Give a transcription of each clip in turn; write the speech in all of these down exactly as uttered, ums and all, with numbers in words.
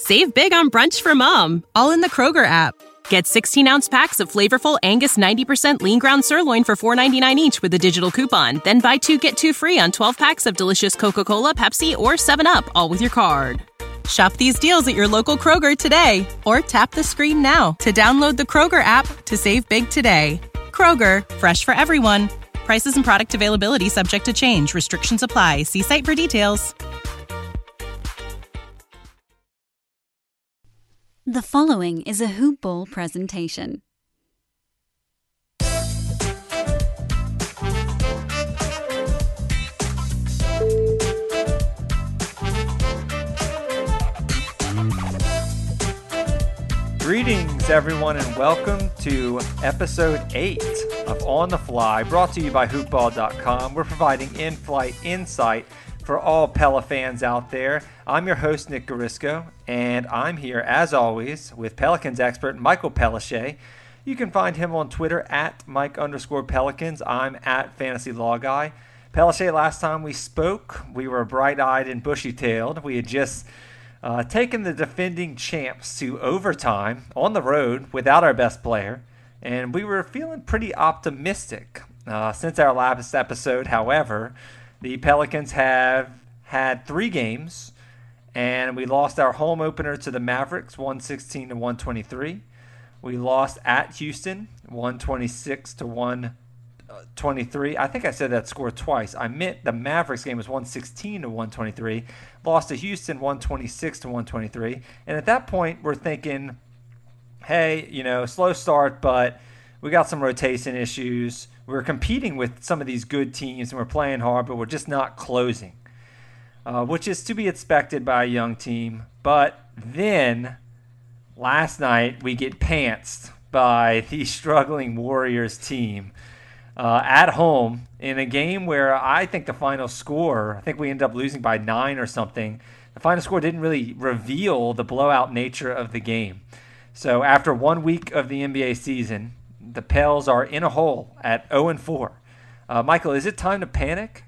Save big on brunch for mom, all in the Kroger app. Get sixteen-ounce packs of flavorful Angus ninety percent lean ground sirloin for four ninety-nine each with a digital coupon. Then buy two, get two free on twelve packs of delicious Coca-Cola, Pepsi, or seven up, all with your card. Shop these deals at your local Kroger today, or tap the screen now to download the Kroger app to save big today. Kroger, fresh for everyone. Prices and product availability subject to change. Restrictions apply. See site for details. The following is a Hoop Ball presentation. Greetings, everyone, and welcome to episode eight of On the Fly, brought to you by hoop ball dot com. We're providing in-flight insight for all Pella fans out there. I'm your host, Nick Garisco, and I'm here, as always, with Pelicans expert Michael Pellichet. You can find him on Twitter at Mike underscore Pelicans. I'm at Fantasy Law Guy. Pellichet, last time we spoke, we were bright-eyed and bushy-tailed. We had just uh, taken the defending champs to overtime on the road without our best player, and we were feeling pretty optimistic. Uh, since our last episode, however, the Pelicans have had three games, and we lost our home opener to the Mavericks, one sixteen to one twenty-three. We lost at Houston, one twenty-six to one twenty-three. I think I said that score twice. I meant the Mavericks game was one sixteen to one twenty-three. Lost to Houston, one twenty-six to one twenty-three. And at that point, we're thinking, hey, you know, slow start, but we got some rotation issues. We're competing with some of these good teams, and we're playing hard, but we're just not closing, uh, which is to be expected by a young team. But then last night we get pantsed by the struggling Warriors team uh, at home in a game where I think the final score, I think we ended up losing by nine or something. The final score didn't really reveal the blowout nature of the game. So after one week of the N B A season, the Pels are in a hole at oh and four. Uh, Michael, is it time to panic?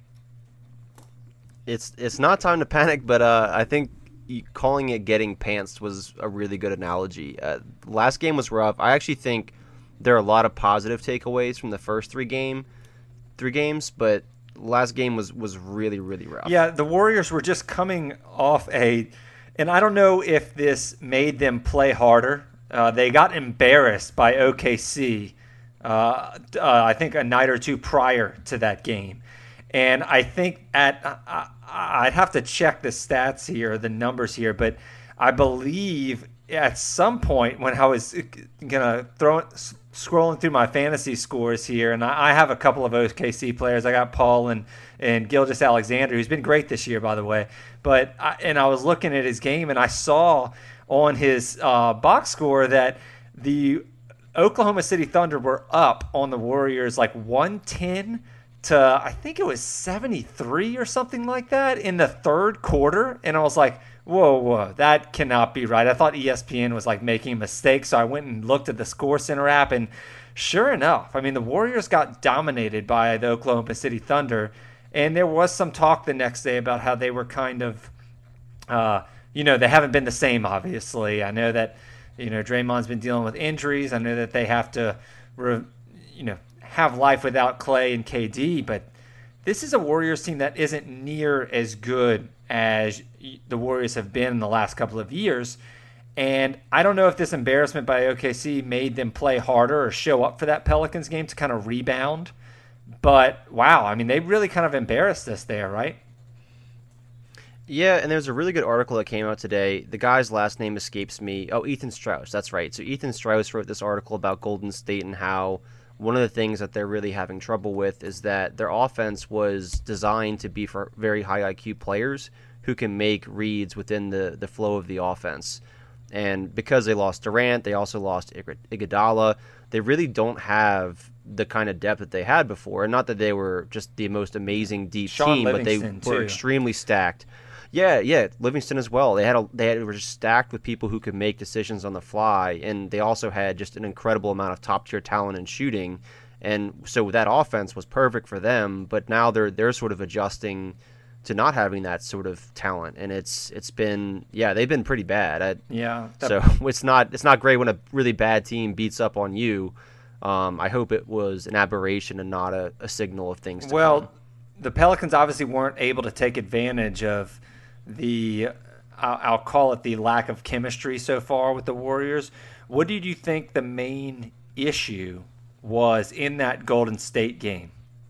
It's it's not time to panic, but uh, I think calling it getting pantsed was a really good analogy. Uh, last game was rough. I actually think there are a lot of positive takeaways from the first three game, three games, but last game was, was really, really rough. Yeah, the Warriors were just coming off a, and I don't know if this made them play harder. Uh, they got embarrassed by O K C, uh, uh, I think a night or two prior to that game. And I think at, uh, I'd have to check the stats here, the numbers here, but I believe at some point when I was going to throw scrolling through my fantasy scores here, and I, I have a couple of O K C players. I got Paul and, and Gilgeous-Alexander, who's been great this year, by the way. But I, and I was looking at his game, and I saw on his uh, box score that the Oklahoma City Thunder were up on the Warriors like one ten to I think it was seventy-three or something like that in the third quarter. And I was like, whoa, whoa, that cannot be right. I thought E S P N was like making a mistake. So I went and looked at the Score Center app, and sure enough, I mean, the Warriors got dominated by the Oklahoma City Thunder. And there was some talk the next day about how they were kind of, uh, you know, they haven't been the same, obviously. I know that, you know, Draymond's been dealing with injuries. I know that they have to, re, you know, have life without Clay and K D. But this is a Warriors team that isn't near as good as the Warriors have been in the last couple of years. And I don't know if this embarrassment by O K C made them play harder or show up for that Pelicans game to kind of rebound. But, wow, I mean, they really kind of embarrassed us there, right? Yeah, and there's a really good article that came out today. The guy's last name escapes me. Oh, Ethan Strauss, that's right. So Ethan Strauss wrote this article about Golden State and how one of the things that they're really having trouble with is that their offense was designed to be for very high I Q players who can make reads within the, the flow of the offense. And because they lost Durant, they also lost Iguodala. They really don't have the kind of depth that they had before. And not that they were just the most amazing deep Sean team, Livingston, but they were too. extremely stacked. Yeah, yeah, Livingston as well. They had a, they had, were just stacked with people who could make decisions on the fly, and they also had just an incredible amount of top tier talent and shooting. And so that offense was perfect for them. But now they're they're sort of adjusting to not having that sort of talent, and it's it's been yeah they've been pretty bad. I, yeah, that, so it's not it's not great when a really bad team beats up on you. Um, I hope it was an aberration and not a, a signal of things to well, come. The Pelicans obviously weren't able to take advantage of the I'll, I'll call it the lack of chemistry so far with the Warriors. What did you think the main issue was in that Golden State game?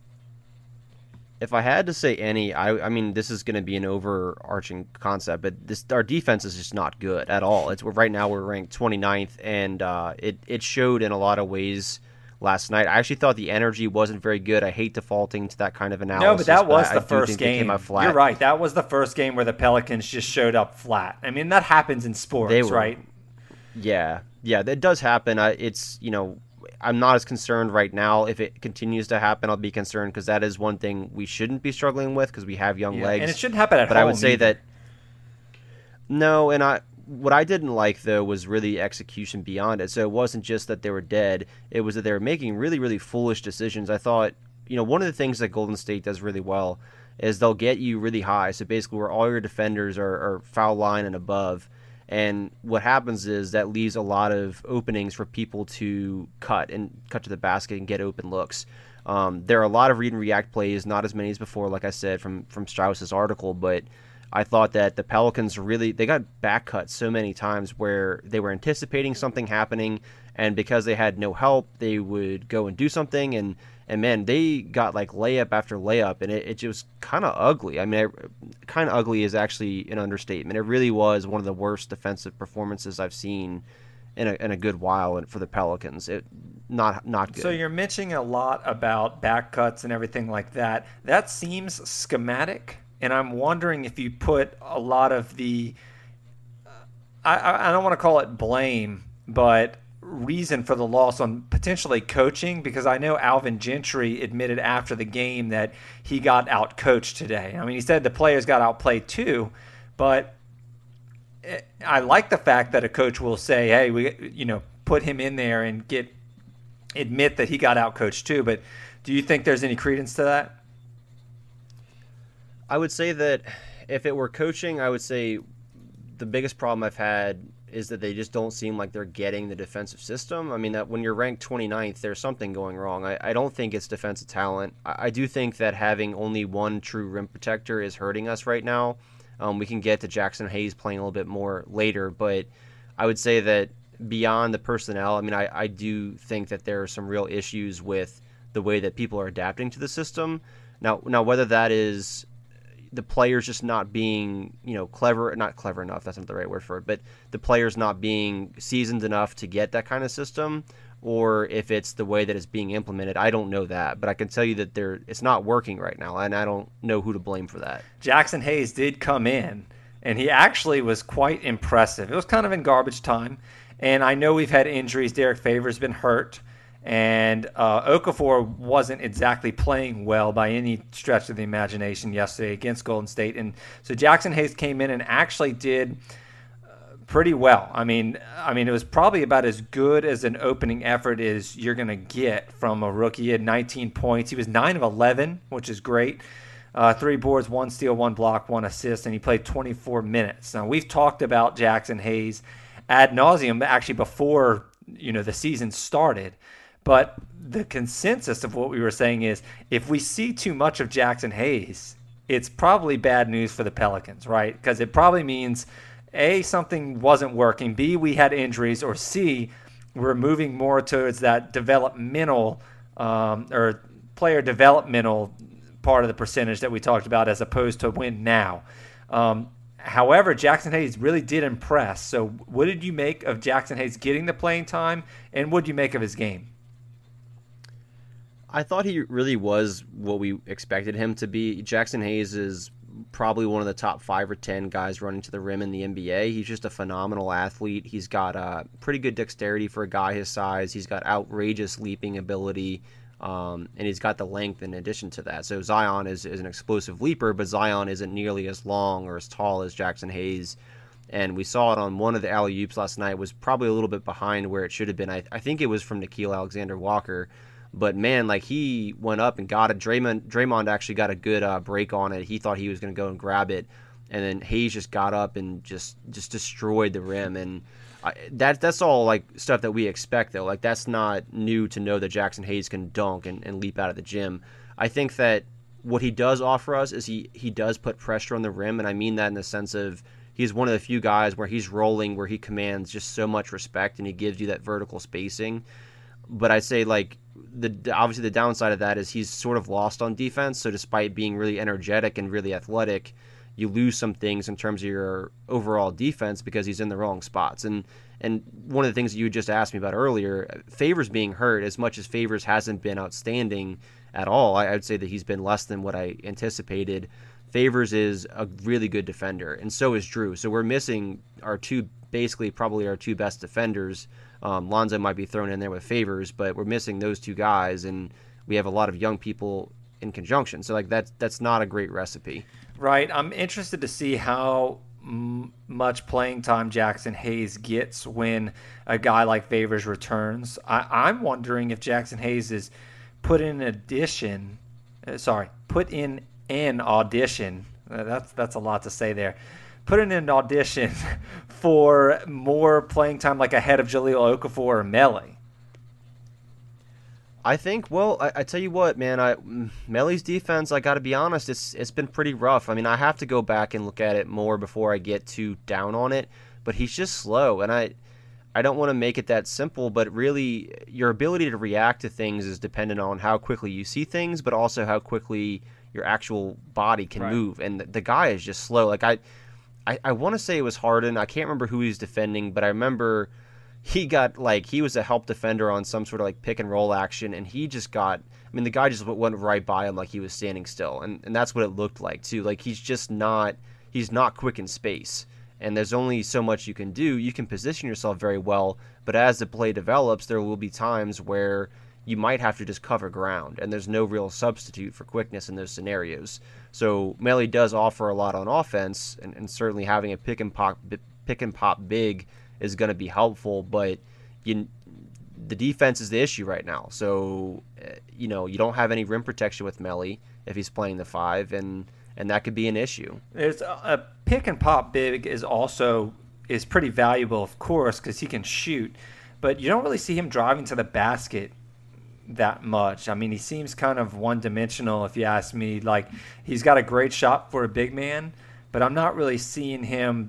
If I had to say any, I, I mean, this is going to be an overarching concept, but this our defense is just not good at all. It's right now we're ranked twenty-ninth, and uh, it it showed in a lot of ways last night. I actually thought the energy wasn't very good. I hate defaulting to that kind of analysis. No, but that was but the I do first think they game. came out flat. You're right. That was the first game where the Pelicans just showed up flat. I mean, that happens in sports, They were- right? Yeah, yeah, that does happen. I, it's you know. I'm not as concerned right now. If it continues to happen, I'll be concerned because that is one thing we shouldn't be struggling with because we have young Yeah, legs. and it shouldn't happen at but home. I would say either. that no, and I what I didn't like though was really execution beyond it. So it wasn't just that they were dead; it was that they were making really, really foolish decisions. I thought, you know, one of the things that Golden State does really well is they'll get you really high. So basically, where all your defenders are, are foul line and above. And what happens is that leaves a lot of openings for people to cut and cut to the basket and get open looks. Um, there are a lot of read and react plays, not as many as before, like I said, from, from Strauss's article, but I thought that the Pelicans really, they got back cut so many times where they were anticipating something happening, and because they had no help, they would go and do something, and And, man, they got, like, layup after layup, and it, it just kind of ugly. I mean, kind of ugly is actually an understatement. It really was one of the worst defensive performances I've seen in a, in a good while for the Pelicans. It not not good. So you're mentioning a lot about back cuts and everything like that. That seems schematic, and I'm wondering if you put a lot of the uh, – I, I don't want to call it blame, but – reason for the loss on potentially coaching, because I know Alvin Gentry admitted after the game that he got out coached today. I mean, he said the players got outplayed too, but I like the fact that a coach will say, hey, we, you know, put him in there and get admit that he got out coached too. But do you think there's any credence to that? I would say that if it were coaching, I would say the biggest problem I've had is that they just don't seem like they're getting the defensive system. I mean, that when you're ranked twenty-ninth, there's something going wrong. I, I don't think it's defensive talent. I, I do think that having only one true rim protector is hurting us right now. Um, we can get to Jackson Hayes playing a little bit more later, but I would say that beyond the personnel, I mean, I, I do think that there are some real issues with the way that people are adapting to the system. Now, now whether that is the players just not being, you know, clever, not clever enough, that's not the right word for it, but the players not being seasoned enough to get that kind of system, or if it's the way that it's being implemented, I don't know that. But I can tell you that there, it's not working right now, and I don't know who to blame for that. Jackson Hayes did come in, and he actually was quite impressive. It was kind of in garbage time, and I know we've had injuries. Derek Favors been hurt, and uh, Okafor wasn't exactly playing well by any stretch of the imagination yesterday against Golden State. And so Jackson Hayes came in and actually did uh, pretty well. I mean, I mean, it was probably about as good as an opening effort as you're going to get from a rookie. He had nineteen points. He was nine of eleven, which is great. Uh, three boards, one steal, one block, one assist, and he played twenty-four minutes. Now, we've talked about Jackson Hayes ad nauseum actually before, you know, the season started. But the consensus of what we were saying is if we see too much of Jackson Hayes, it's probably bad news for the Pelicans, right? Because it probably means, A, something wasn't working, B, we had injuries, or C, we're moving more towards that developmental um, or player developmental part of the percentage that we talked about as opposed to win now. Um, however, Jackson Hayes really did impress. So what did you make of Jackson Hayes getting the playing time, and what did you make of his game? I thought he really was what we expected him to be. Jackson Hayes is probably one of the top five or ten guys running to the rim in the N B A. He's just a phenomenal athlete. He's got uh, pretty good dexterity for a guy his size. He's got outrageous leaping ability, um, and he's got the length in addition to that. So Zion is, is an explosive leaper, but Zion isn't nearly as long or as tall as Jackson Hayes. And we saw it on one of the alley-oops last night. It was probably a little bit behind where it should have been. I, I think it was from Nickeil Alexander-Walker. But man, like he went up and got it. Draymond, Draymond actually got a good uh, break on it. He thought he was going to go and grab it, and then Hayes just got up and just just destroyed the rim. And I, that that's all like stuff that we expect though. Like that's not new to know that Jackson Hayes can dunk and, and leap out of the gym. I think that what he does offer us is he he does put pressure on the rim, and I mean that in the sense of he's one of the few guys where he's rolling, where he commands just so much respect, and he gives you that vertical spacing. But I'd say like the obviously the downside of that is he's sort of lost on defense. So despite being really energetic and really athletic, you lose some things in terms of your overall defense because he's in the wrong spots. And and one of the things that you just asked me about earlier, Favors being hurt, as much as Favors hasn't been outstanding at all, I would say that he's been less than what I anticipated. Favors is a really good defender, and so is Drew. So we're missing our two, basically probably our two best defenders. Um, Lonzo might be thrown in there with Favors, but we're missing those two guys, and we have a lot of young people in conjunction. So like that's that's not a great recipe. Right. I'm interested to see how m- much playing time Jackson Hayes gets when a guy like Favors returns. I- I'm wondering if Jackson Hayes is put in addition, uh, sorry, put in an audition. Uh, that's that's a lot to say there. Put in an audition for more playing time, like ahead of Jahlil Okafor or Melli. I think, well, I, I tell you what, man, I Melli's defense, I got to be honest, it's it's been pretty rough. I mean, I have to go back and look at it more before I get too down on it, but he's just slow, and I I don't want to make it that simple, but really your ability to react to things is dependent on how quickly you see things, but also how quickly your actual body can Right. move, and the, the guy is just slow. Like, I, I, I want to say it was Harden. I can't remember who he was defending, but I remember he got, like, he was a help defender on some sort of, like, pick and roll action, and he just got, I mean, the guy just went right by him like he was standing still, and, and that's what it looked like, too. Like, he's just not, he's not quick in space, and there's only so much you can do. You can position yourself very well, but as the play develops, there will be times where you might have to just cover ground, and there's no real substitute for quickness in those scenarios. So Melli does offer a lot on offense, and, and certainly having a pick and pop, pick and pop big is going to be helpful, but you, the defense is the issue right now. So, uh, you know, you don't have any rim protection with Melli if he's playing the five, and and that could be an issue. There's a, a pick and pop big is also is pretty valuable, of course, because he can shoot, but you don't really see him driving to the basket that much. I mean, he seems kind of one-dimensional, if you ask me. Like, he's got a great shot for a big man, but I'm not really seeing him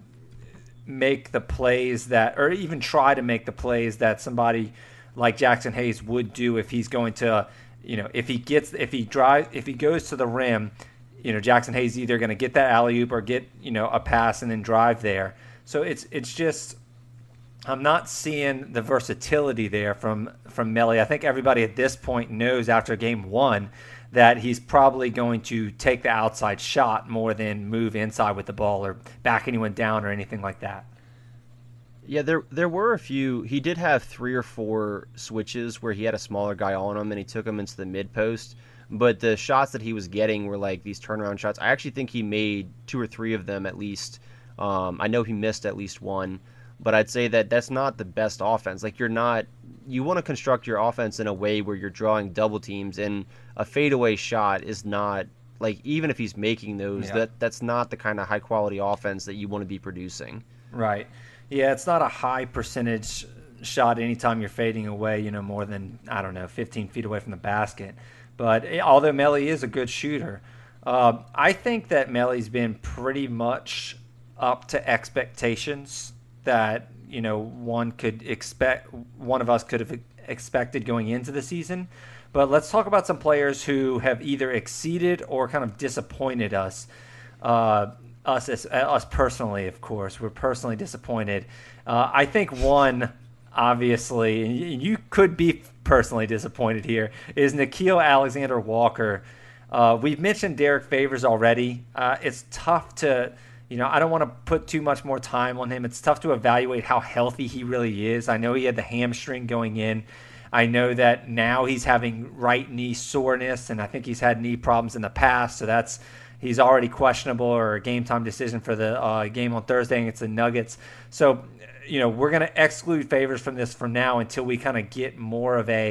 make the plays that, or even try to make the plays that somebody like Jackson Hayes would do if he's going to, you know, if he gets, if he drives, if he goes to the rim, you know, Jackson Hayes either going to get that alley-oop or get, you know, a pass and then drive there. So it's it's just, I'm not seeing the versatility there from, from Melli. I think everybody at this point knows after game one that he's probably going to take the outside shot more than move inside with the ball or back anyone down or anything like that. Yeah, there there were a few. He did have three or four switches where he had a smaller guy on him and he took him into the mid post. But the shots that he was getting were like these turnaround shots. I actually think he made two or three of them at least. Um, I know he missed at least one. But I'd say that that's not the best offense. Like, you're not – you want to construct your offense in a way where you're drawing double teams, and a fadeaway shot is not – like, even if he's making those, Yeah. that that's not the kind of high-quality offense that you want to be producing. Right. Yeah, it's not a high percentage shot anytime you're fading away, you know, more than, I don't know, fifteen feet away from the basket. But eh, although Melli is a good shooter, uh, I think that Melli's been pretty much up to expectations that, you know, one could expect, one of us could have expected going into the season. But let's talk about some players who have either exceeded or kind of disappointed us. Uh, us, as, us personally, of course, we're personally disappointed. Uh, I think one, obviously, and you could be personally disappointed here, is Nickeil Alexander-Walker. Uh, we've mentioned Derek Favors already. Uh, it's tough to, you know, I don't want to put too much more time on him. It's tough to evaluate how healthy he really is. I know he had the hamstring going in. I know that now he's having right knee soreness, and I think he's had knee problems in the past, so that's he's already questionable or a game time decision for the uh, game on Thursday against the Nuggets. So, you know, we're going to exclude Favors from this from now until we kind of get more of a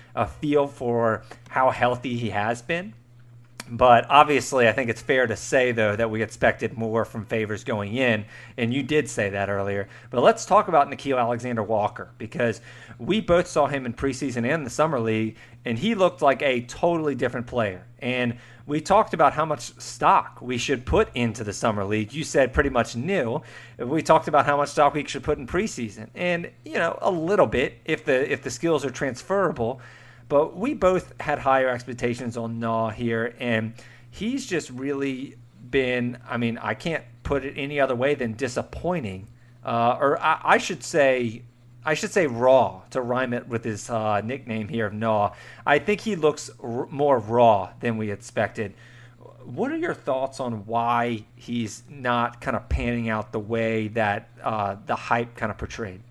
a feel for how healthy he has been. But obviously, I think it's fair to say, though, that we expected more from Favors going in, and you did say that earlier. But let's talk about Nickeil Alexander-Walker, because we both saw him in preseason and the summer league, and he looked like a totally different player. And we talked about how much stock we should put into the summer league. You said pretty much nil. We talked about how much stock we should put in preseason, and you know, a little bit if the if the skills are transferable. But we both had higher expectations on Naw here, and he's just really been, I mean, I can't put it any other way than disappointing. Uh, or I, I should say, I should say raw, to rhyme it with his uh, nickname here of Naw. I think he looks r- more raw than we expected. What are your thoughts on why he's not kind of panning out the way that uh, the hype kind of portrayed?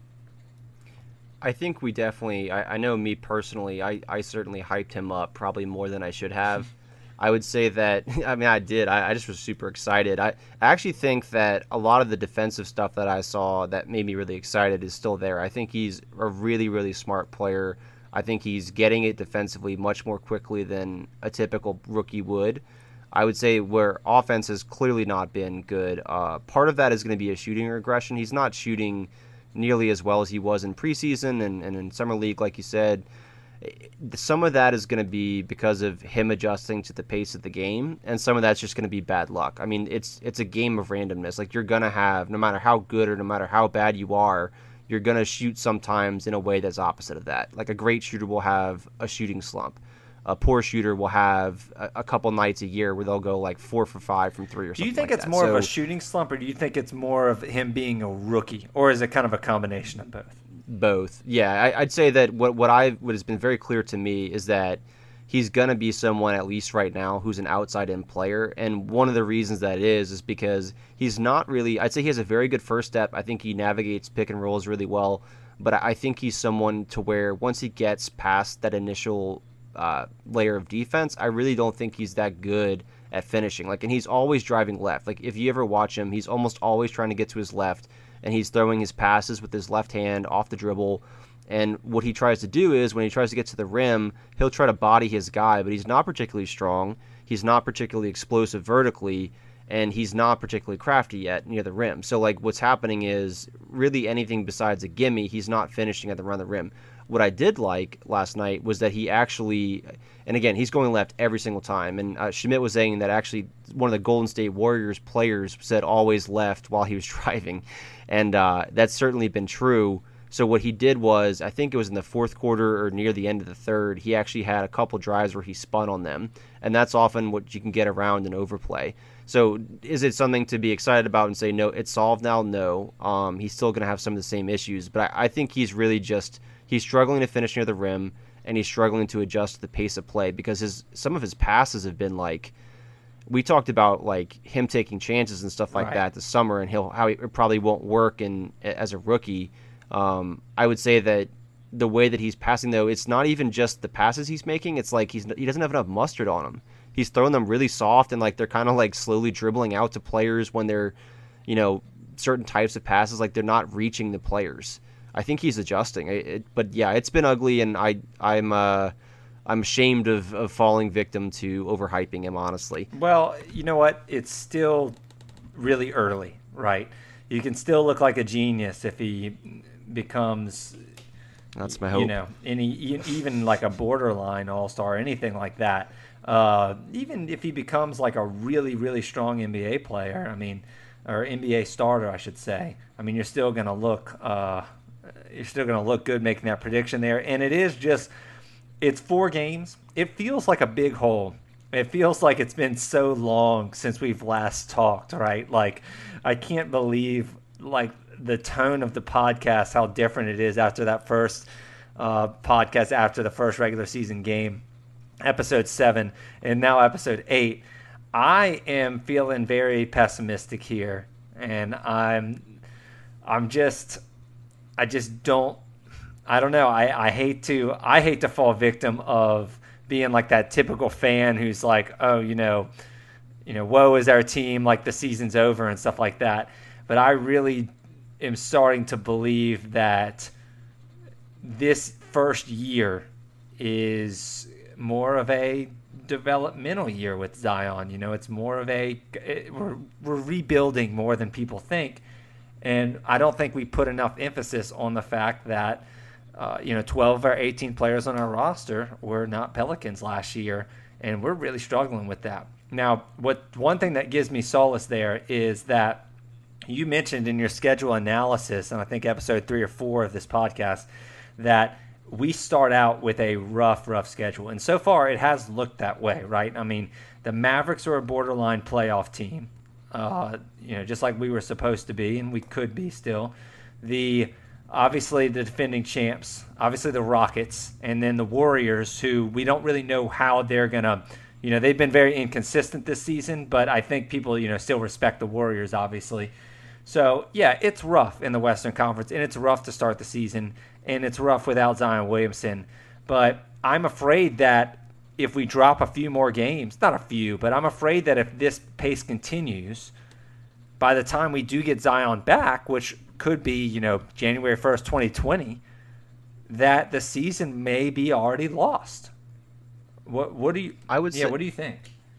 I think we definitely, I, I know me personally, I, I certainly hyped him up probably more than I should have. I would say that, I mean, I did. I, I just was super excited. I, I actually think that a lot of the defensive stuff that I saw that made me really excited is still there. I think he's a really, really smart player. I think he's getting it defensively much more quickly than a typical rookie would. I would say where offense has clearly not been good, uh, part of that is going to be a shooting regression. He's not shooting nearly as well as he was in preseason and, and in summer league, like you said. Some of that is going to be because of him adjusting to the pace of the game, and some of that's just going to be bad luck. I mean, it's it's a game of randomness. Like, you're going to have, no matter how good or no matter how bad you are, you're going to shoot sometimes in a way that's opposite of that. Like, a great shooter will have a shooting slump. A poor shooter will have a, a couple nights a year where they'll go like four for five from three or something. Do you think like it's that. more so, of a shooting slump, or do you think it's more of him being a rookie, or is it kind of a combination of both? Both. Yeah, I, I'd say that what what I what has been very clear to me is that he's gonna be someone, at least right now, who's an outside-in player, and one of the reasons that is is because he's not really. I'd say he has a very good first step. I think he navigates pick and rolls really well, but I think he's someone to where once he gets past that initial Uh, layer of defense, I really don't think he's that good at finishing. Like, and he's always driving left. Like, if you ever watch him, he's almost always trying to get to his left, and he's throwing his passes with his left hand off the dribble. And what he tries to do is, when he tries to get to the rim, he'll try to body his guy, but he's not particularly strong. He's not particularly explosive vertically, and he's not particularly crafty yet near the rim. So, like, what's happening is really anything besides a gimme, he's not finishing at the around the rim. What I did like last night was that he actually, and again, he's going left every single time. And uh, Schmidt was saying that actually one of the Golden State Warriors players said always left while he was driving. And uh, that's certainly been true. So what he did was, I think it was in the fourth quarter or near the end of the third, he actually had a couple drives where he spun on them. And that's often what you can get around an overplay. So is it something to be excited about and say, no, it's solved now? No. Um, he's still going to have some of the same issues. But I, I think he's really just, he's struggling to finish near the rim, and he's struggling to adjust to the pace of play because his some of his passes have been like, we talked about like him taking chances and stuff like right. that this summer, and he'll how it probably won't work in as a rookie. Um, I would say that the way that he's passing, though, it's not even just the passes he's making. It's like he's he doesn't have enough mustard on him. He's throwing them really soft, and like they're kind of like slowly dribbling out to players when they're, you know, certain types of passes, like they're not reaching the players. I think he's adjusting. It, it, but yeah, it's been ugly, and I I'm uh, I'm ashamed of, of falling victim to overhyping him, honestly. Well, you know what? It's still really early, right? You can still look like a genius if he becomes, that's my hope. You know, any even like a borderline all-star, anything like that. Uh, even if he becomes like a really, really strong N B A player, I mean, or N B A starter, I should say. I mean, you're still going to look, uh, you're still going to look good making that prediction there. And it is just, it's four games. It feels like a big hole. It feels like it's been so long since we've last talked, right? Like, I can't believe like the tone of the podcast, how different it is after that first uh, podcast, after the first regular season game, episode seven, and now episode eight. I am feeling very pessimistic here, and I'm, I'm just, I just don't, I don't know. I, I hate to, I hate to fall victim of being like that typical fan who's like, oh, you know, you know, woe is our team, like the season's over and stuff like that. But I really am starting to believe that this first year is more of a developmental year with Zion. You know, it's more of a it, we're we're rebuilding more than people think, and I don't think we put enough emphasis on the fact that uh, you know twelve or eighteen players on our roster were not Pelicans last year, and we're really struggling with that. Now, what one thing that gives me solace there is that you mentioned in your schedule analysis, and I think episode three or four of this podcast, that we start out with a rough, rough schedule. And so far, it has looked that way, right? I mean, the Mavericks are a borderline playoff team, uh, you know, just like we were supposed to be, and we could be still. The obviously the defending champs, obviously the Rockets, and then the Warriors, who we don't really know how they're going to, you know, they've been very inconsistent this season, but I think people, you know, still respect the Warriors, obviously. So, yeah, it's rough in the Western Conference, and it's rough to start the season, and it's rough without Zion Williamson. But I'm afraid that if we drop a few more games, not a few, but I'm afraid that if this pace continues, by the time we do get Zion back, which could be, you know, January first, twenty twenty, that the season may be already lost. What what do you I would yeah, say, what do you think?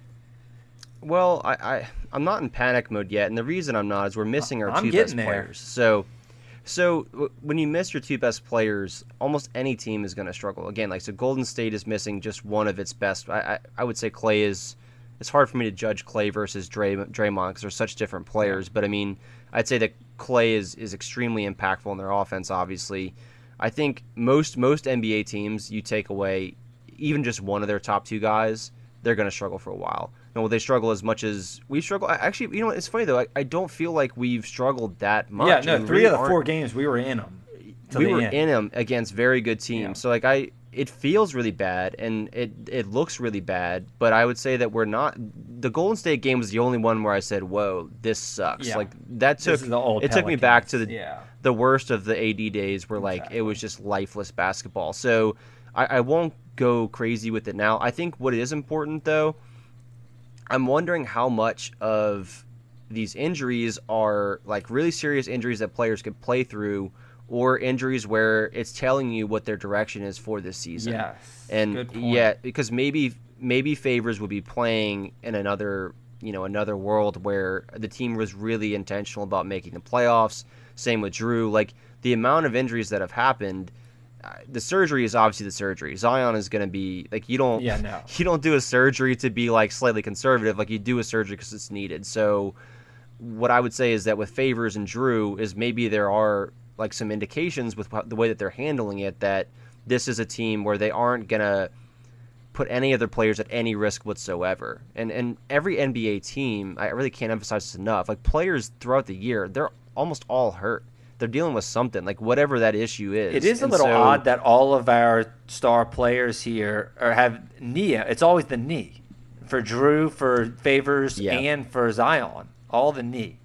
Well, I, I I'm not in panic mode yet, and the reason I'm not is we're missing our I'm two getting best there. players. So, so w- when you miss your two best players, almost any team is going to struggle. Again, like so, Golden State is missing just one of its best. I I, I would say Clay is. It's hard for me to judge Clay versus Dray, Draymond because they're such different players. But I mean, I'd say that Clay is is extremely impactful in their offense. Obviously, I think most most N B A teams, you take away even just one of their top two guys, they're going to struggle for a while. And will they struggle as much as we struggle? Actually, you know, it's funny though. I, I don't feel like we've struggled that much. Yeah, no, I mean, three really of the aren't- four games we were in them. we were in them against very good teams. Yeah. So like I, it feels really bad and it it looks really bad. But I would say that we're not. The Golden State game was the only one where I said, "Whoa, this sucks." Yeah. Like that took This is the old it took me back to Pelicans. the Yeah. the worst of the A D days, where like Exactly. it was just lifeless basketball. So I, I won't go crazy with it now. I think what is important though, I'm wondering how much of these injuries are like really serious injuries that players could play through, or injuries where it's telling you what their direction is for this season. Yes, and good point. yeah, because maybe maybe Favors would be playing in another you know another world where the team was really intentional about making the playoffs. Same with Drew. Like the amount of injuries that have happened. Uh, the surgery is obviously the surgery. Zion is going to be like you don't Yeah, no. you don't do a surgery to be like slightly conservative. Like you do a surgery because it's needed. So what I would say is that with Favors and Drew is maybe there are like some indications with the way that they're handling it that this is a team where they aren't going to put any of their players at any risk whatsoever. And and every N B A team, I really can't emphasize this enough, like players throughout the year, they're almost all hurt. They're dealing with something, like whatever that issue is. It is a And little so- odd that all of our star players here are have knee. It's always the knee for Drew, for Favors, Yeah. and for Zion. All the knee.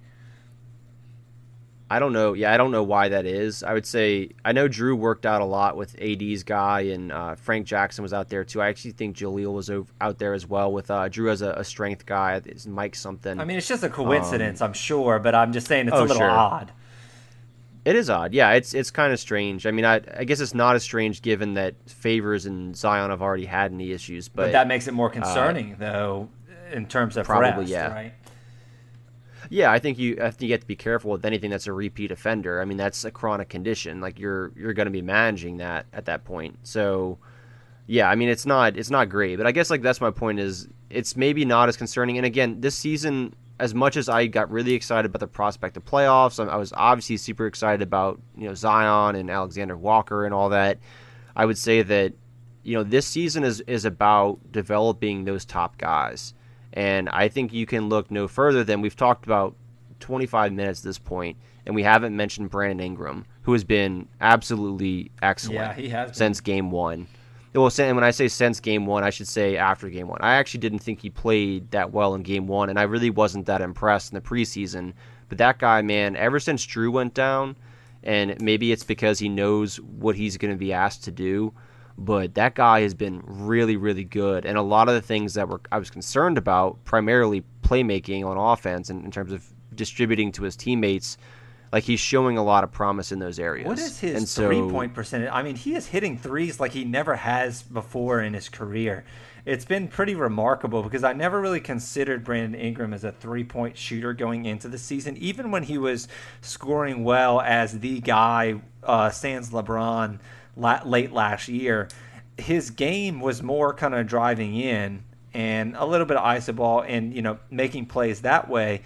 I don't know. Yeah, I don't know why that is. I would say I know Drew worked out a lot with A D's guy, and uh, Frank Jackson was out there too. I actually think Jaleel was ov- out there as well with uh, Drew as a, a strength guy. It's Mike something. I mean, it's just a coincidence, I'm sure, but I'm just saying it's oh, a little sure. odd. It is odd. Yeah, it's it's kind of strange. I mean, I I guess it's not as strange given that Favors and Zion have already had knee issues, but, But, that makes it more concerning, though, in terms of probably, rest, yeah. right? yeah, I think you I think you have to be careful with anything that's a repeat offender. I mean, that's a chronic condition. Like you're you're going to be managing that at that point. So, yeah, I mean, it's not it's not great, but I guess like that's my point is it's maybe not as concerning. And again, this season, as much as I got really excited about the prospect of playoffs, I was obviously super excited about you know Zion and Alexander Walker and all that. I would say that you know this season is is about developing those top guys, and I think you can look no further than we've talked about twenty-five minutes at this point, and we haven't mentioned Brandon Ingram, who has been absolutely excellent Yeah, he has been. since game one. Well, and when I say since game one, I should say after game one. I actually didn't think he played that well in game one, and I really wasn't that impressed in the preseason. But that guy, man, ever since Drew went down, and maybe it's because he knows what he's going to be asked to do, but that guy has been really, really good. And a lot of the things that were I was concerned about, primarily playmaking on offense and in terms of distributing to his teammates, like he's showing a lot of promise in those areas. What is his and so, three-point percentage? I mean, he is hitting threes like he never has before in his career. It's been pretty remarkable because I never really considered Brandon Ingram as a three-point shooter going into the season, even when he was scoring well as the guy, uh, sans LeBron, la- late last year. His game was more kind of driving in and a little bit of iso ball and, you know, making plays that way.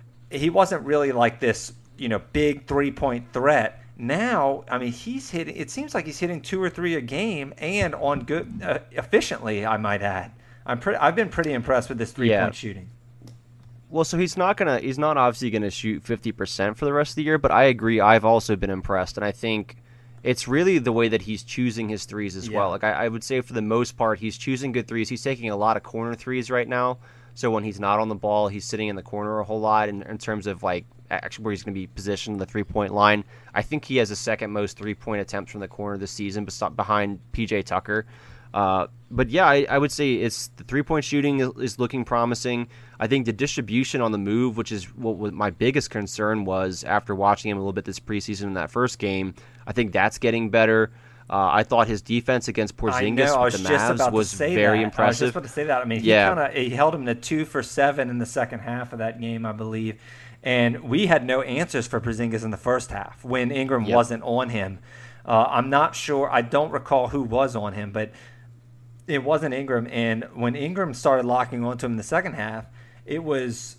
He wasn't really like this, you know, big three-point threat. Now, I mean, he's hitting. It seems like he's hitting two or three a game, and on good, uh, efficiently. I might add. I'm pretty. I've been pretty impressed with this three-point yeah. shooting. Well, so he's not gonna. He's not obviously gonna shoot fifty percent for the rest of the year. But I agree. I've also been impressed, and I think it's really the way that he's choosing his threes as Yeah. well. Like I, I would say, for the most part, he's choosing good threes. He's taking a lot of corner threes right now. So when he's not on the ball, he's sitting in the corner a whole lot. In, in terms of like actually where he's going to be positioned in the three-point line, I think he has the second most three-point attempts from the corner this season, behind P J Tucker. Uh, but yeah, I, I would say it's the three-point shooting is, is looking promising. I think the distribution on the move, which is what, what my biggest concern was after watching him a little bit this preseason in that first game, I think that's getting better. Uh, I thought his defense against Porzingis with the Mavs was very that. impressive. I was just about to say that. I mean, he yeah. kind of he held him to two for seven in the second half of that game, I believe. And we had no answers for Porzingis in the first half when Ingram yep. wasn't on him. Uh, I'm not sure. I don't recall who was on him, but it wasn't Ingram. And when Ingram started locking onto him in the second half, it was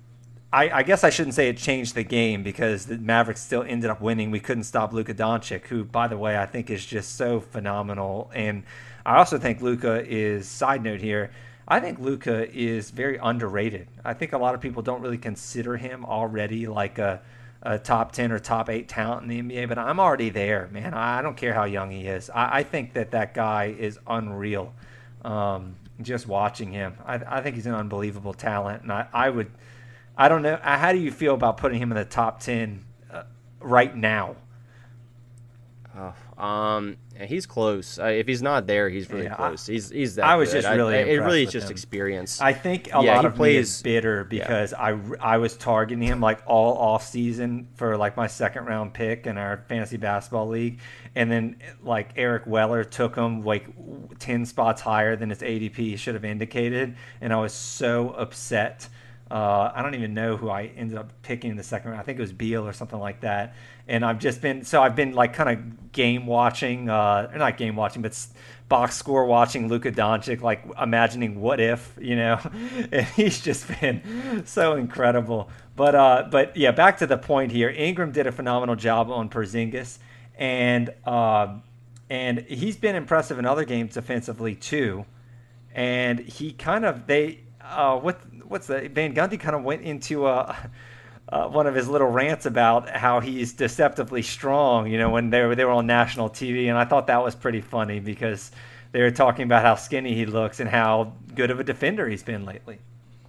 I, I guess I shouldn't say it changed the game because the Mavericks still ended up winning. We couldn't stop Luka Doncic, who, by the way, I think is just so phenomenal. And I also think Luka is, side note here, I think Luka is very underrated. I think a lot of people don't really consider him already like a, a top ten or top eight talent in the N B A, but I'm already there, man. I don't care how young he is. I, I think that that guy is unreal. Um, just watching him, I, I think he's an unbelievable talent, and I, I would – I don't know. How do you feel about putting him in the top ten uh, right now? Oh, um, he's close. Uh, if he's not there, he's really yeah, close. He's he's that. I was good. just really. I, impressed it really is with just him. experience. I think a yeah, lot he of plays, me is bitter because yeah. I I was targeting him like all off season for like my second round pick in our fantasy basketball league, and then like Eric Weller took him like ten spots higher than his A D P should have indicated, and I was so upset. Uh, I don't even know who I ended up picking in the second round. I think it was Beal or something like that. And I've just been, so I've been like kind of game watching, uh, not game watching, but box score watching Luka Doncic, like imagining what if, you know, and he's just been so incredible. But, uh, but yeah, back to the point here. Ingram did a phenomenal job on Porzingis, and, uh, and he's been impressive in other games defensively too. And he kind of, they, uh, what, what's the Van Gundy kind of went into uh, uh, one of his little rants about how he's deceptively strong, you know, when they were they were on national T V, and I thought that was pretty funny because they were talking about how skinny he looks and how good of a defender he's been lately.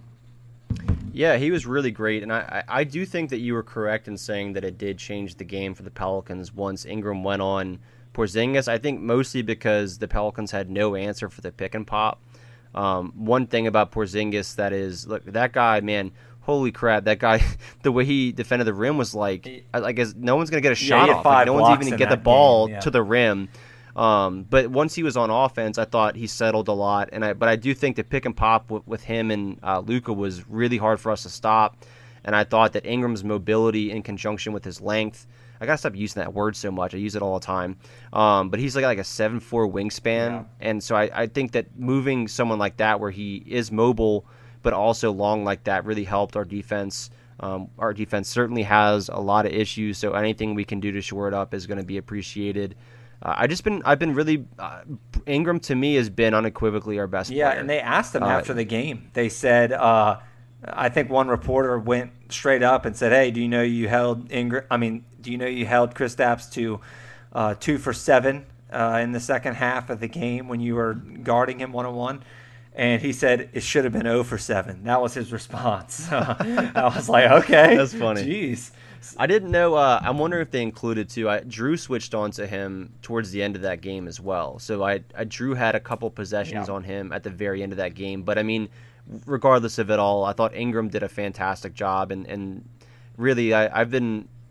Yeah, he was really great, and I, I do think that you were correct in saying that it did change the game for the Pelicans once Ingram went on Porzingis. I think mostly because the Pelicans had no answer for the pick and pop. Um, one thing about Porzingis that is, look, that guy, man, holy crap, that guy, the way he defended the rim was like, I, I guess no one's going to get a shot yeah, off. Like, no one's even going to get the ball game, yeah. to the rim. Um, but once he was on offense, I thought he settled a lot. And I, but I do think the pick and pop with, with him and uh, Luka was really hard for us to stop. And I thought that Ingram's mobility in conjunction with his length, I gotta stop using that word so much. I use it all the time. Um, but he's like like a seven foot four wingspan, yeah. and so I, I think that moving someone like that, where he is mobile but also long like that, really helped our defense. Um, our defense certainly has a lot of issues, so anything we can do to shore it up is going to be appreciated. Uh, I just been I've been really uh, Ingram to me has been unequivocally our best yeah, player. and they asked him uh, after the game. They said. Uh, I think one reporter went straight up and said, "Hey, do you know you held Ingram? I mean, do you know you held Kristaps to uh, two for seven uh, in the second half of the game when you were guarding him one on one?" And he said it should have been zero for seven. That was his response. I was like, "Okay, that's funny." Jeez. I didn't know. Uh, I'm wondering if they included too. I, Drew switched on to him towards the end of that game as well. So I, I Drew had a couple possessions yeah. on him at the very end of that game. But I mean, regardless of it all, I thought Ingram did a fantastic job, and, and really I, I've been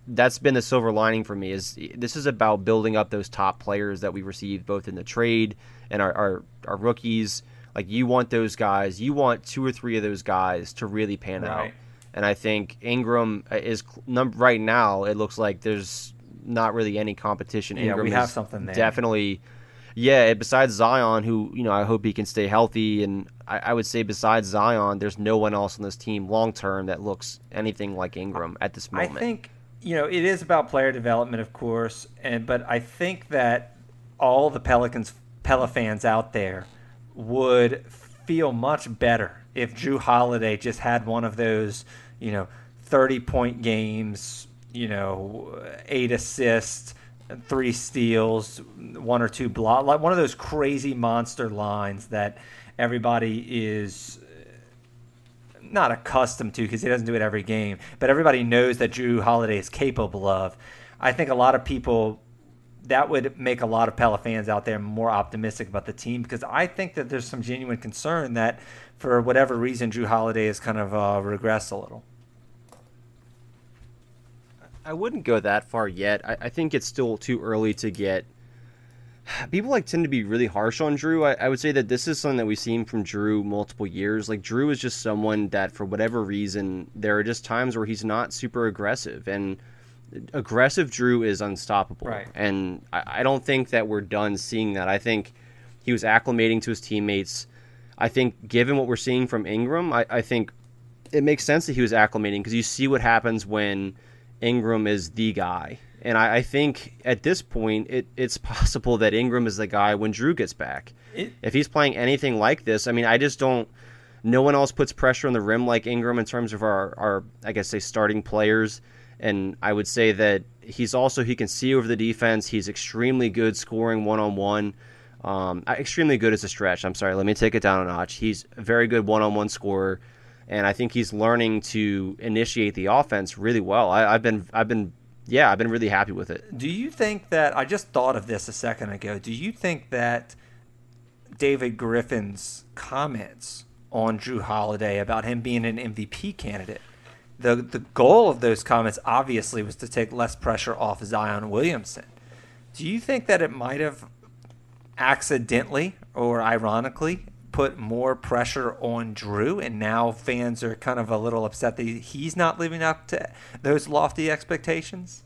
that's been the silver lining for me. Is this is about building up those top players that we received both in the trade and our our, our rookies. Like, you want those guys, you want two or three of those guys to really pan Right. out. And I think Ingram is num- right now. It looks like there's not really any competition. Yeah, Ingram we have is something there. Definitely, yeah. Besides Zion, who you know, I hope he can stay healthy. And I, I would say besides Zion, there's no one else on this team long term that looks anything like Ingram at this moment. I think, you know, it is about player development, of course, and but I think that all the Pelicans Pela fans out there would feel much better if Drew Holiday just had one of those, you know, thirty-point games, you know, eight assists, three steals, one or two blocks, like one of those crazy monster lines that everybody is not accustomed to because he doesn't do it every game, but everybody knows that Drew Holiday is capable of. I think a lot of people, that would make a lot of Pela fans out there more optimistic about the team, because I think that there's some genuine concern that for whatever reason Drew Holiday has kind of uh, regressed a little. I wouldn't go that far yet. I, I think it's still too early to get. People like tend to be really harsh on Drew. I, I would say that this is something that we've seen from Drew multiple years. Like, Drew is just someone that, for whatever reason, there are just times where he's not super aggressive, and aggressive Drew is unstoppable. Right. And I, I don't think that we're done seeing that. I think he was acclimating to his teammates. I think, given what we're seeing from Ingram, I, I think it makes sense that he was acclimating, because you see what happens when Ingram is the guy. And I, I think at this point, it, it's possible that Ingram is the guy when Drew gets back. It, If he's playing anything like this, I mean, I just don't. No one else puts pressure on the rim like Ingram in terms of our, our I guess, say, starting players. And I would say that he's also, he can see over the defense. He's extremely good scoring one-on-one. Um, extremely good as a stretch. I'm sorry, let me take it down a notch. He's a very good one-on-one scorer. And I think he's learning to initiate the offense really well. I, I've been, I've been, yeah, I've been really happy with it. do you think that, I just thought of this a second ago, do you think that David Griffin's comments on Drew Holiday about him being an M V P candidate, the the goal of those comments obviously was to take less pressure off Zion Williamson. Do you think that it might have accidentally or ironically put more pressure on Drew, and now fans are kind of a little upset that he's not living up to those lofty expectations?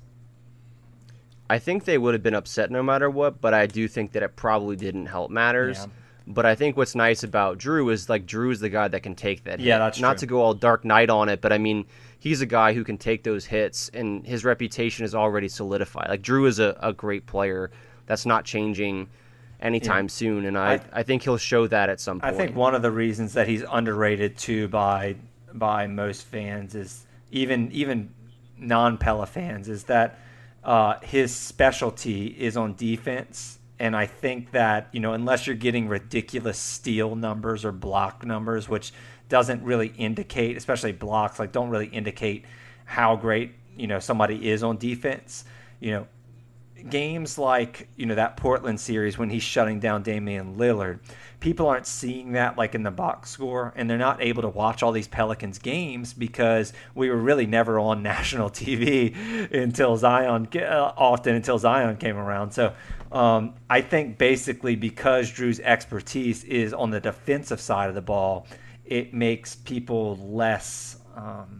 I think they would have been upset no matter what, but I do think that it probably didn't help matters. Yeah. But I think what's nice about Drew is, like, Drew is the guy that can take that hit. Yeah, that's Not true. to go all Dark Knight on it, but I mean, he's a guy who can take those hits, and his reputation is already solidified. Like, Drew is a, a great player. That's not changing anytime Yeah. soon, and I, I- I think he'll show that at some I point. think one of the reasons that he's underrated too by by most fans is even even non-Pela fans is that uh, his specialty is on defense, and I think that, you know, unless you're getting ridiculous steal numbers or block numbers, which doesn't really indicate, especially blocks, like don't really indicate how great, you know, somebody is on defense, you know. Games like, you know, that Portland series when he's shutting down Damian Lillard, people aren't seeing that like in the box score, and they're not able to watch all these Pelicans games because we were really never on national T V until Zion, uh, often until Zion came around. So um, I think basically because Drew's expertise is on the defensive side of the ball, it makes people less um,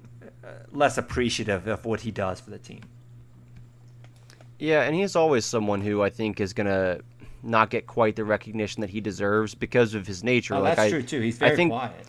less appreciative of what he does for the team. Yeah, and he's always someone who I think is going to not get quite the recognition that he deserves because of his nature. like I, too. He's I think quiet.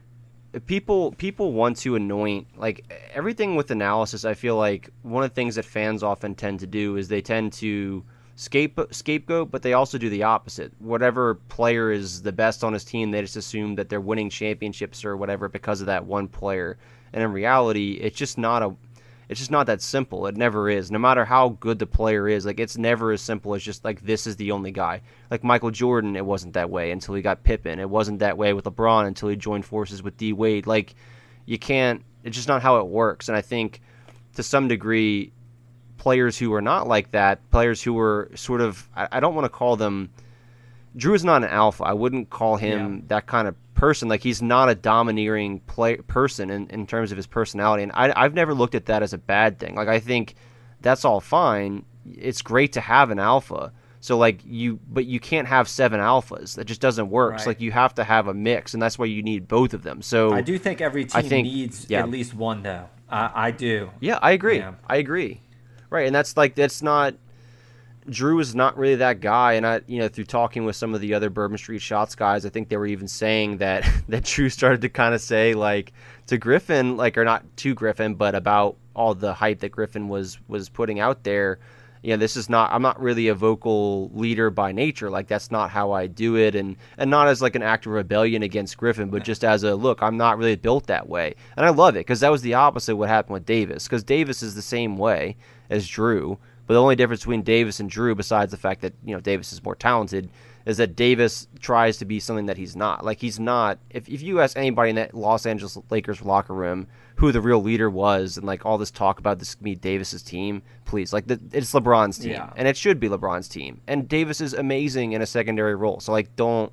people people want to anoint, like, everything with analysis. I feel like one of the things that fans often tend to do is they tend to scape, scapegoat, but they also do the opposite. Whatever player is the best on his team, they just assume that they're winning championships or whatever because of that one player. And in reality, it's just not a It's just not that simple. It never is. No matter how good the player is, like, it's never as simple as just, like, this is the only guy. Like Michael Jordan, it wasn't that way until he got Pippen. It wasn't that way with LeBron until he joined forces with D. Wade. Like, you can't – it's just not how it works. And I think, to some degree, players who are not like that, players who are sort of – I don't want to call them – Drew is not an alpha. I wouldn't call him Yeah. that kind of person. Like, he's not a domineering play person in, in terms of his personality. And I, I've never looked at that as a bad thing. Like, I think that's all fine. It's great to have an alpha. So, like, you, but you can't have seven alphas. That just doesn't work. Right. So, like, you have to have a mix, and that's why you need both of them. So I do think every team think, needs yeah. at least one, though. I, I do. Yeah, I agree. Yeah. I agree. Right, and that's, like, that's not... Drew is not really that guy, and I, you know, through talking with some of the other Bourbon Street Shots guys, I think they were even saying that that Drew started to kind of say, like, to Griffin, like, or not to Griffin, but about all the hype that Griffin was was putting out there. You know, this is not, I'm not really a vocal leader by nature. Like, that's not how I do it, and and not as like an act of rebellion against Griffin, but just as a, look, I'm not really built that way. And I love it, because that was the opposite of what happened with Davis, because Davis is the same way as Drew. But the only difference between Davis and Drew, besides the fact that, you know, Davis is more talented, is that Davis tries to be something that he's not. Like, he's not. If if you ask anybody in that Los Angeles Lakers locker room who the real leader was, and like all this talk about this be Davis's team, please, like, the, it's LeBron's team, yeah. and it should be LeBron's team. And Davis is amazing in a secondary role. So, like, don't.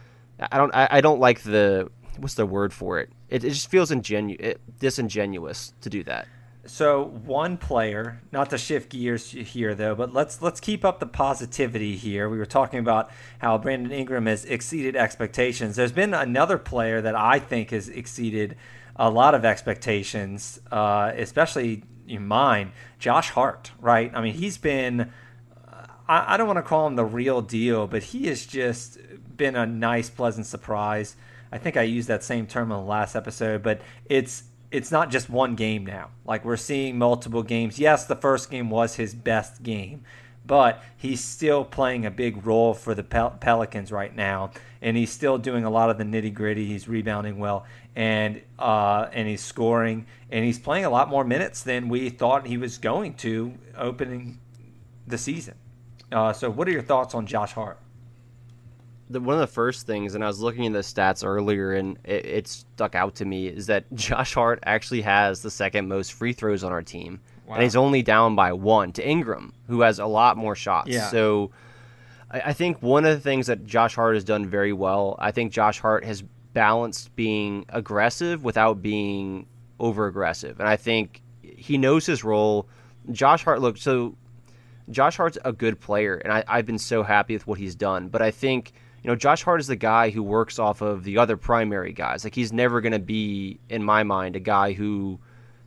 I don't. I, I don't like the. What's the word for it? It, it just feels ingenu- it, disingenuous to do that. So one player, not to shift gears here though, but let's let's keep up the positivity here. We were talking about how Brandon Ingram has exceeded expectations. There's been another player that I think has exceeded a lot of expectations, uh, especially in mine, Josh Hart, right? I mean, he's been, I, I don't want to call him the real deal, but he has just been a nice, pleasant surprise. I think I used that same term in the last episode, but it's It's not just one game now. Like, we're seeing multiple games. Yes, the first game was his best game, but he's still playing a big role for the Pel- Pelicans right now, and he's still doing a lot of the nitty-gritty. He's rebounding well, and uh, and he's scoring, and he's playing a lot more minutes than we thought he was going to opening the season. Uh, so what are your thoughts on Josh Hart? The, one of the first things, and I was looking at the stats earlier, and it, it stuck out to me, is that Josh Hart actually has the second most free throws on our team. Wow. And he's only down by one to Ingram, who has a lot more shots. Yeah. So I, I think one of the things that Josh Hart has done very well, I think Josh Hart has balanced being aggressive without being over-aggressive. And I think he knows his role. Josh Hart, look, so Josh Hart's a good player, and I, I've been so happy with what he's done. But I think... You know, Josh Hart is the guy who works off of the other primary guys. Like, he's never going to be, in my mind, a guy who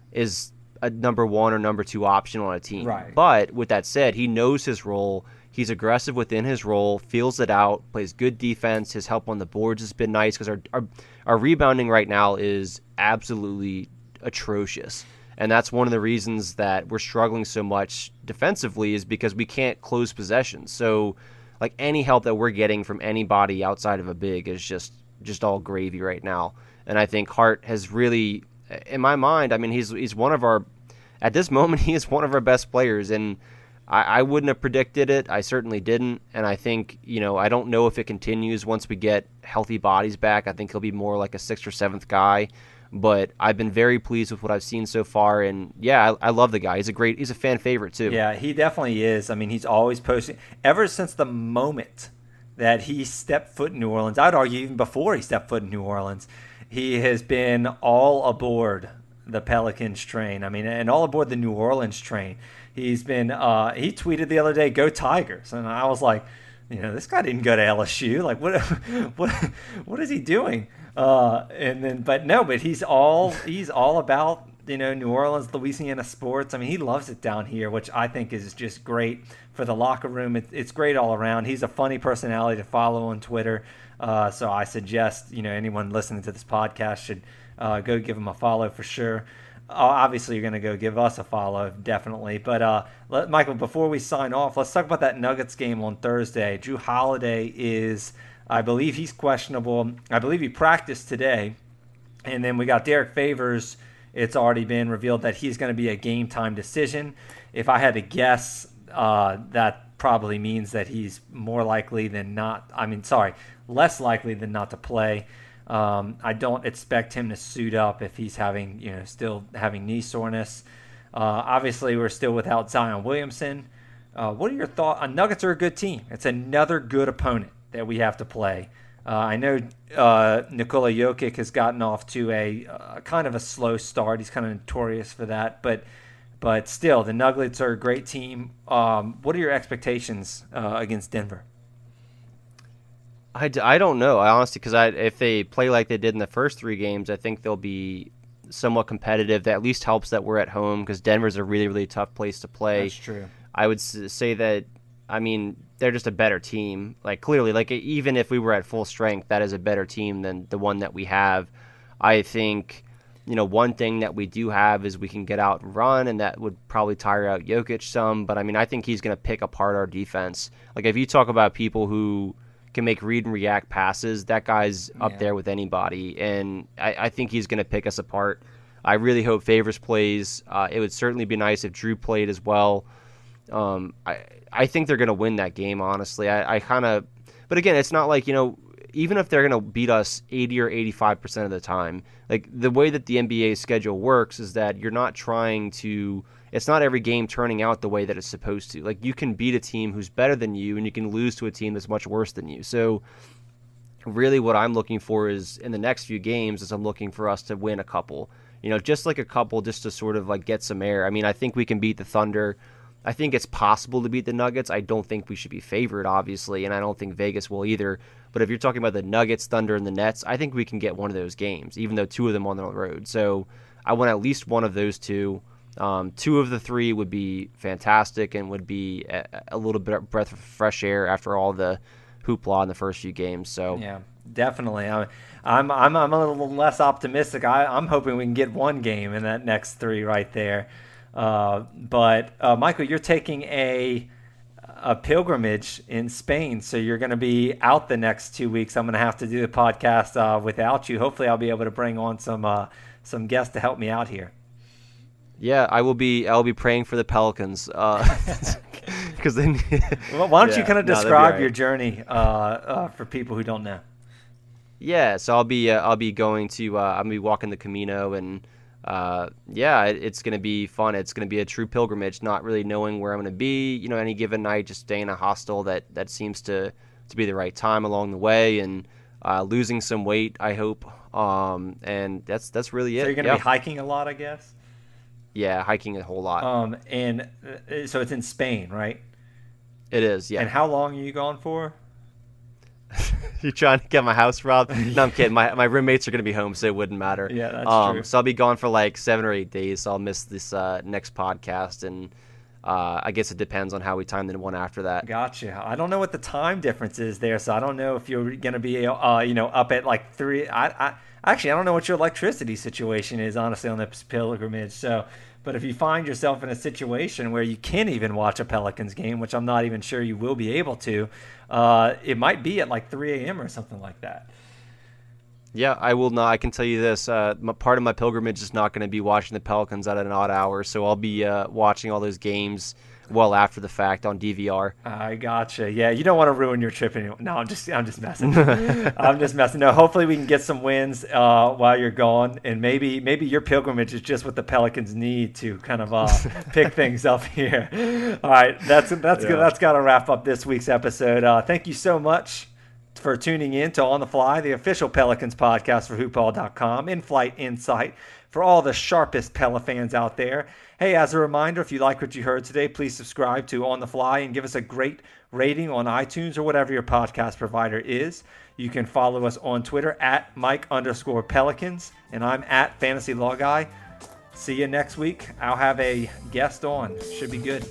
is a number one or number two option on a team. Right. But with that said, he knows his role. He's aggressive within his role, feels it out, plays good defense. His help on the boards has been nice because our, our our rebounding right now is absolutely atrocious. And that's one of the reasons that we're struggling so much defensively, is because we can't close possessions. So, like, any help that we're getting from anybody outside of a big is just, just all gravy right now. And I think Hart has really, in my mind, I mean, he's he's one of our, at this moment, he is one of our best players. And I, I wouldn't have predicted it. I certainly didn't. And I think, you know, I don't know if it continues once we get healthy bodies back. I think he'll be more like a sixth or seventh guy. But I've been very pleased with what I've seen so far, and yeah, I, I love the guy. He's a great, he's a fan favorite too. Yeah, he definitely is. I mean, he's always posting. Ever since the moment that he stepped foot in New Orleans, I'd argue even before he stepped foot in New Orleans, he has been all aboard the Pelicans train. I mean, and all aboard the New Orleans train. He's been. Uh, he tweeted the other day, "Go Tigers," and I was like, you know, this guy didn't go to L S U. Like, what, what, what is he doing? Uh, and then, but no, but he's all he's all about, you know, New Orleans, Louisiana sports. I mean, he loves it down here, which I think is just great for the locker room. It, it's great all around. He's a funny personality to follow on Twitter. Uh, so I suggest, you know, anyone listening to this podcast should uh, go give him a follow for sure. Uh, obviously, you're going to go give us a follow, definitely. But, uh, let, Michael, before we sign off, let's talk about that Nuggets game on Thursday. Jrue Holiday is, I believe he's questionable. I believe he practiced today. And then we got Derek Favors. It's already been revealed that he's going to be a game-time decision. If I had to guess, uh, that probably means that he's more likely than not. I mean, sorry, less likely than not to play. Um, I don't expect him to suit up if he's having, you know, still having knee soreness. Uh, obviously, we're still without Zion Williamson. Uh, what are your thoughts? Uh, Nuggets are a good team. It's another good opponent that we have to play. Uh, I know uh, Nikola Jokic has gotten off to a uh, kind of a slow start. He's kind of notorious for that, but but still, the Nuggets are a great team. Um, what are your expectations uh, against Denver? I, d- I don't know, I honestly, because I, if they play like they did in the first three games, I think they'll be somewhat competitive. That at least helps that we're at home, because Denver's a really, really tough place to play. That's true. I would s- say that, I mean, they're just a better team. Like, clearly, like even if we were at full strength, that is a better team than the one that we have. I think, you know, one thing that we do have is we can get out and run, and that would probably tire out Jokic some. But, I mean, I think he's going to pick apart our defense. Like, if you talk about people who can make read and react passes, that guy's up yeah. there with anybody, and I, I think he's going to pick us apart. I really hope Favors plays. Uh, it would certainly be nice if Drew played as well. Um, I I think they're going to win that game, honestly. I, I kind of, but again, it's not like, you know, even if they're going to beat us eighty or eighty-five percent of the time, like the way that the N B A schedule works is that you're not trying to, it's not every game turning out the way that it's supposed to. Like, you can beat a team who's better than you, and you can lose to a team that's much worse than you. So really what I'm looking for is, in the next few games, is I'm looking for us to win a couple. You know, just like a couple, just to sort of like get some air. I mean, I think we can beat the Thunder. I think it's possible to beat the Nuggets. I don't think we should be favored, obviously, and I don't think Vegas will either. But if you're talking about the Nuggets, Thunder, and the Nets, I think we can get one of those games, even though two of them are on the road. So I want at least one of those two. Um, two of the three would be fantastic and would be a, a little bit breath of fresh air after all the hoopla in the first few games. So yeah, definitely. I, I'm I'm I'm a little less optimistic. I, I'm hoping we can get one game in that next three right there. Uh, but uh, Michael, you're taking a a pilgrimage in Spain, so you're going to be out the next two weeks. I'm going to have to do the podcast uh, without you. Hopefully, I'll be able to bring on some uh, some guests to help me out here. Yeah, I will be. I'll be praying for the Pelicans. Uh, because then, well, why don't yeah, you kind of no, describe right. your journey uh, uh, for people who don't know? Yeah, so I'll be. Uh, I'll be going to. Uh, I'm gonna be walking the Camino, and uh, yeah, it, it's gonna be fun. It's gonna be a true pilgrimage. Not really knowing where I'm gonna be. You know, any given night, just staying in a hostel that that seems to to be the right time along the way, and uh, losing some weight, I hope. Um, and that's that's really it. So you're gonna yeah. be hiking a lot, I guess. Yeah, hiking a whole lot. Um, and uh, so it's in Spain, right? It is, yeah. And how long are you gone for? You trying to get my house robbed? No, I'm kidding. My my roommates are going to be home, so it wouldn't matter. Yeah, that's um, true. So I'll be gone for like seven or eight days. So I'll miss this uh, next podcast, and uh, I guess it depends on how we time the one after that. Gotcha. I don't know what the time difference is there, so I don't know if you're going to be, uh, you know, up at like three. I, I actually I don't know what your electricity situation is, honestly, on this pilgrimage. So, but if you find yourself in a situation where you can't even watch a Pelicans game, which I'm not even sure you will be able to, uh, it might be at like three a.m. or something like that. Yeah, I will not. I can tell you this. Uh, my, part of my pilgrimage is not going to be watching the Pelicans at an odd hour, so I'll be uh, watching all those games well after the fact on D V R. I gotcha. Yeah, you don't want to ruin your trip anyway. No, I'm just, I'm just messing. I'm just messing. No, hopefully we can get some wins uh, while you're gone, and maybe, maybe your pilgrimage is just what the Pelicans need to kind of uh, pick things up here. All right, that's that's Yeah. good. That's got to wrap up this week's episode. Uh, thank you so much for tuning in to On the Fly, the official Pelicans podcast for hoop ball dot com, in-flight insight for all the sharpest Pela fans out there. Hey, as a reminder, if you like what you heard today, please subscribe to On the Fly and give us a great rating on iTunes or whatever your podcast provider is. You can follow us on Twitter at Mike underscore Pelicans, and I'm at Fantasy Law Guy. See you next week. I'll have a guest on. Should be good.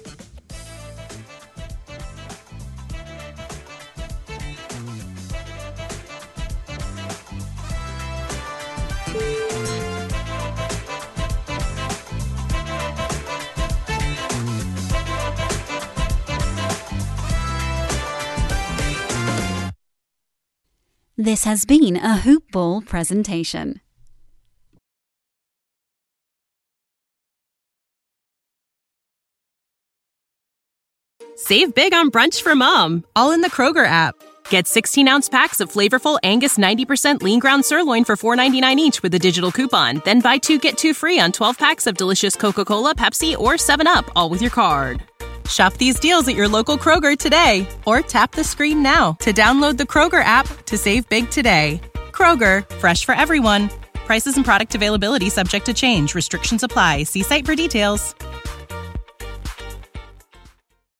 This has been a Hoop Ball presentation. Save big on brunch for mom, all in the Kroger app. Get sixteen-ounce packs of flavorful Angus ninety percent lean ground sirloin for four ninety-nine each with a digital coupon. Then buy two, get two free on twelve packs of delicious Coca-Cola, Pepsi, or seven up, all with your card. Shop these deals at your local Kroger today, or tap the screen now to download the Kroger app to save big today. Kroger, fresh for everyone. Prices and product availability subject to change. Restrictions apply. See site for details.